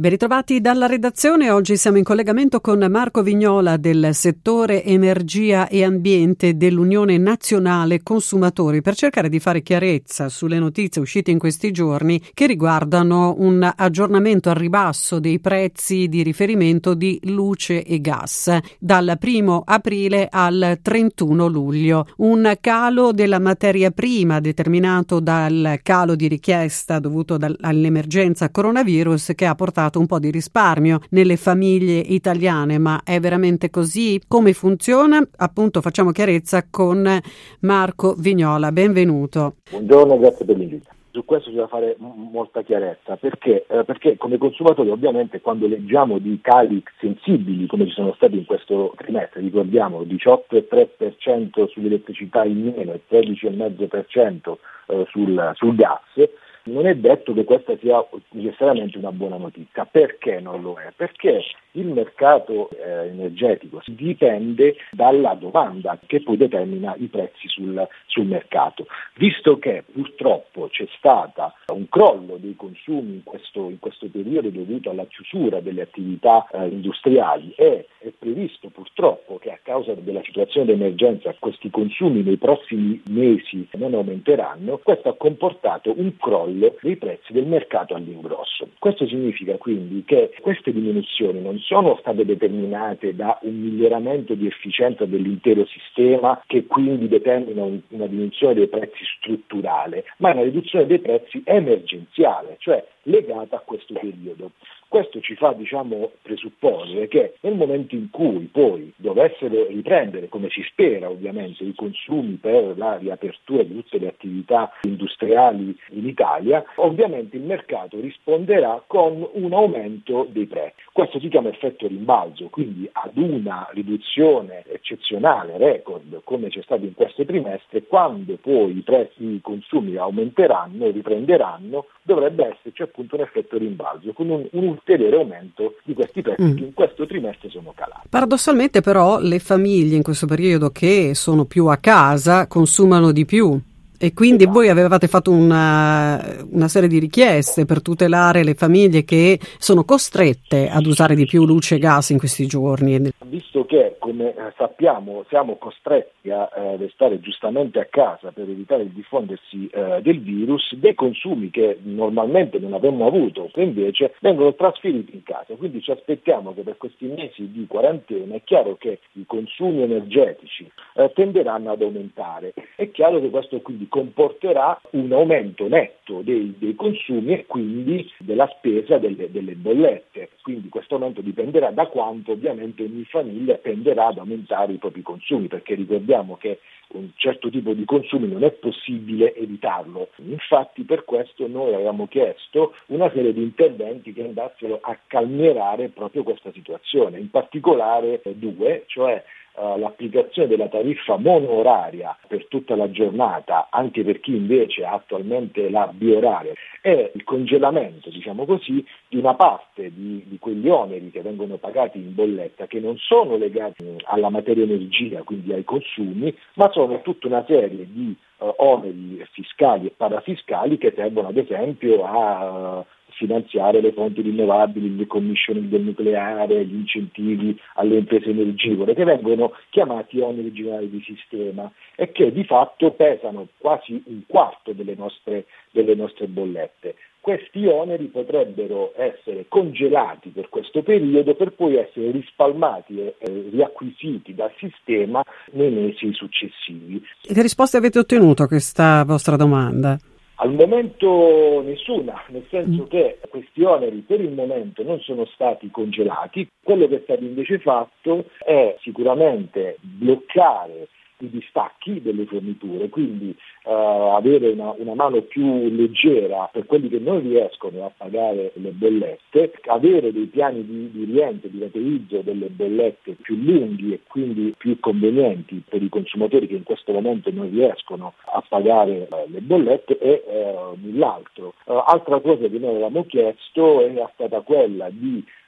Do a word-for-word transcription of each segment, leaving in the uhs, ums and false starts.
Ben ritrovati dalla redazione. Oggi siamo in collegamento con Marco Vignola del settore energia e ambiente dell'Unione Nazionale Consumatori per cercare di fare chiarezza sulle notizie uscite in questi giorni che riguardano un aggiornamento al ribasso dei prezzi di riferimento di luce e gas dal primo aprile al trentuno luglio. Un calo della materia prima determinato dal calo di richiesta dovuto dal, all'emergenza coronavirus che ha portato un po' di risparmio nelle famiglie italiane, ma è veramente così? Come funziona? Appunto facciamo chiarezza con Marco Vignola, benvenuto. Buongiorno, grazie per l'invito. Su questo bisogna fare m- molta chiarezza, perché? Eh, perché come consumatori ovviamente quando leggiamo di cali sensibili come ci sono stati in questo trimestre, ricordiamo diciotto virgola tre per cento sull'elettricità in meno e tredici virgola cinque per cento eh, sul, sul gas, non è detto che questa sia necessariamente una buona notizia. Perché non lo è? Perché il mercato eh, energetico dipende dalla domanda che poi determina i prezzi sul, sul mercato. Visto che purtroppo c'è stata un crollo dei consumi in questo, in questo periodo dovuto alla chiusura delle attività eh, industriali e è previsto purtroppo che a causa della situazione di emergenza questi consumi nei prossimi mesi non aumenteranno, questo ha comportato un crollo dei prezzi del mercato all'ingrosso. Questo significa quindi che queste diminuzioni non sono state determinate da un miglioramento di efficienza dell'intero sistema che quindi determina un, una diminuzione dei prezzi strutturale, ma una riduzione dei prezzi emergenziale, cioè legata a questo periodo. Questo ci fa, diciamo, presupporre che nel momento in cui poi dovessero riprendere, come si spera ovviamente, i consumi per la riapertura di tutte le attività industriali in Italia, ovviamente il mercato risponderà con un aumento dei prezzi. Questo si chiama effetto rimbalzo, quindi ad una riduzione eccezionale, record, come c'è stato in questo trimestre, quando poi i prezzi, i consumi aumenteranno, riprenderanno, dovrebbe esserci appunto un effetto rimbalzo, con un, un ulteriore aumento di questi prezzi mm. che in questo trimestre sono calati. Paradossalmente però le famiglie in questo periodo che sono più a casa consumano di più. E quindi esatto. Voi avevate fatto una, una serie di richieste per tutelare le famiglie che sono costrette ad usare di più luce e gas in questi giorni. Visto che, come sappiamo, siamo costretti a eh, restare giustamente a casa per evitare il diffondersi eh, del virus, dei consumi che normalmente non avremmo avuto, invece vengono trasferiti in casa. Quindi ci aspettiamo che per questi mesi di quarantena è chiaro che i consumi energetici eh, tenderanno ad aumentare. È chiaro che questo quindi comporterà un aumento netto dei, dei consumi e quindi della spesa delle, delle bollette. Quindi questo aumento dipenderà da quanto ovviamente ogni famiglia tenderà ad aumentare i propri consumi, perché ricordiamo che un certo tipo di consumi non è possibile evitarlo. Infatti per questo noi avevamo chiesto una serie di interventi che andassero a calmierare proprio questa situazione, in particolare eh, due, cioè Uh, l'applicazione della tariffa monooraria per tutta la giornata, anche per chi invece ha attualmente la bioraria, e il congelamento, diciamo così, di una parte di, di quegli oneri che vengono pagati in bolletta, che non sono legati alla materia energia, quindi ai consumi, ma sono tutta una serie di uh, oneri fiscali e parafiscali che servono ad esempio a uh, finanziare le fonti rinnovabili, il decommissioning del nucleare, gli incentivi alle imprese energivore, che vengono chiamati oneri generali di sistema e che di fatto pesano quasi un quarto delle nostre, delle nostre bollette. Questi oneri potrebbero essere congelati per questo periodo per poi essere rispalmati e eh, riacquisiti dal sistema nei mesi successivi. Che risposte avete ottenuto a questa vostra domanda? Al momento nessuna, nel senso che questi oneri per il momento non sono stati congelati. Quello che è stato invece fatto è sicuramente bloccare i distacchi delle forniture, quindi uh, avere una, una mano più leggera per quelli che non riescono a pagare le bollette, avere dei piani di, di rientro, di reutilizzo delle bollette più lunghi e quindi più convenienti per i consumatori che in questo momento non riescono a pagare uh, le bollette e uh, null'altro. Uh, altra cosa che noi avevamo chiesto è stata quella di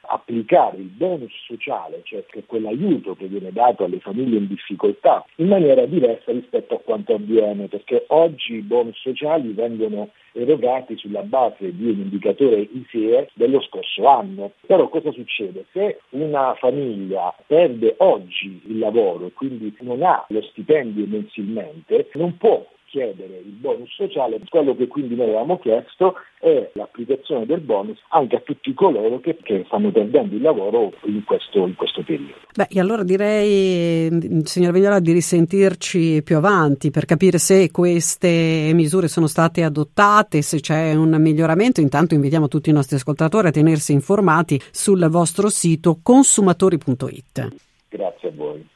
applicare il bonus sociale, cioè che quell'aiuto che viene dato alle famiglie in difficoltà, in maniera diversa rispetto a quanto avviene, perché oggi i bonus sociali vengono erogati sulla base di un indicatore I S E E dello scorso anno. Però cosa succede? Se una famiglia perde oggi il lavoro e quindi non ha lo stipendio mensilmente, non può chiedere il bonus sociale. Quello che quindi noi avevamo chiesto è l'applicazione del bonus anche a tutti coloro che, che stanno perdendo il lavoro in questo, in questo periodo. Beh, e allora direi, signor Vignola, di risentirci più avanti per capire se queste misure sono state adottate, se c'è un miglioramento. Intanto invitiamo tutti i nostri ascoltatori a tenersi informati sul vostro sito consumatori punto it. Grazie a voi.